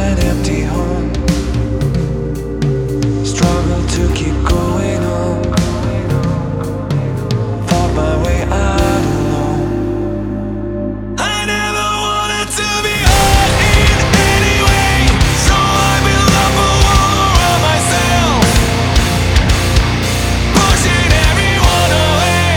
an empty home. Struggle to keep going on. Fought my way out alone. I never wanted to be hurt in any way, so I built up a wall around myself, pushing everyone away,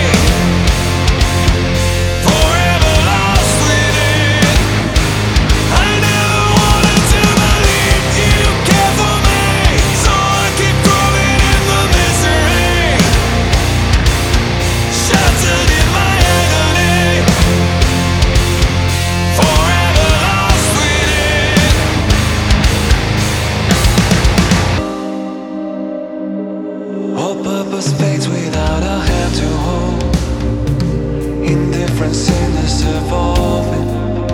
forever lost within. I never wanted to believe you care for me, so I keep crawling in the misery, shattered in my agony, forever lost within. All purpose fades without a hand to hold. Indifference in this evolving.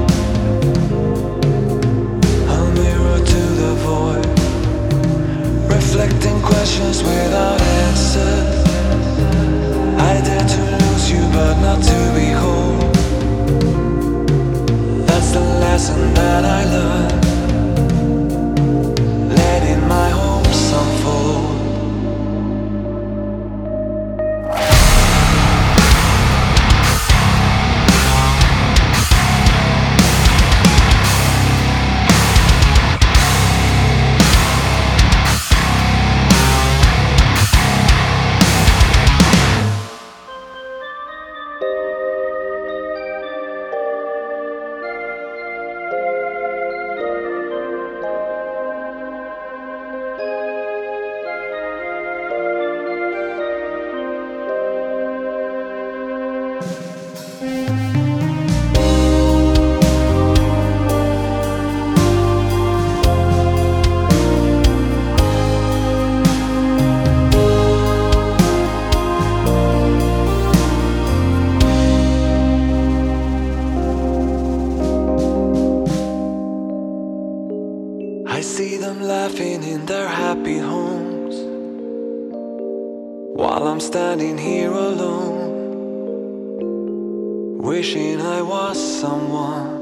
A mirror to the void, reflecting questions without answers. I dare to lose you but not to be whole. That's the lesson that I learned, letting my hopes unfold. I see them laughing in their happy homes, while I'm standing here alone, wishing I was someone.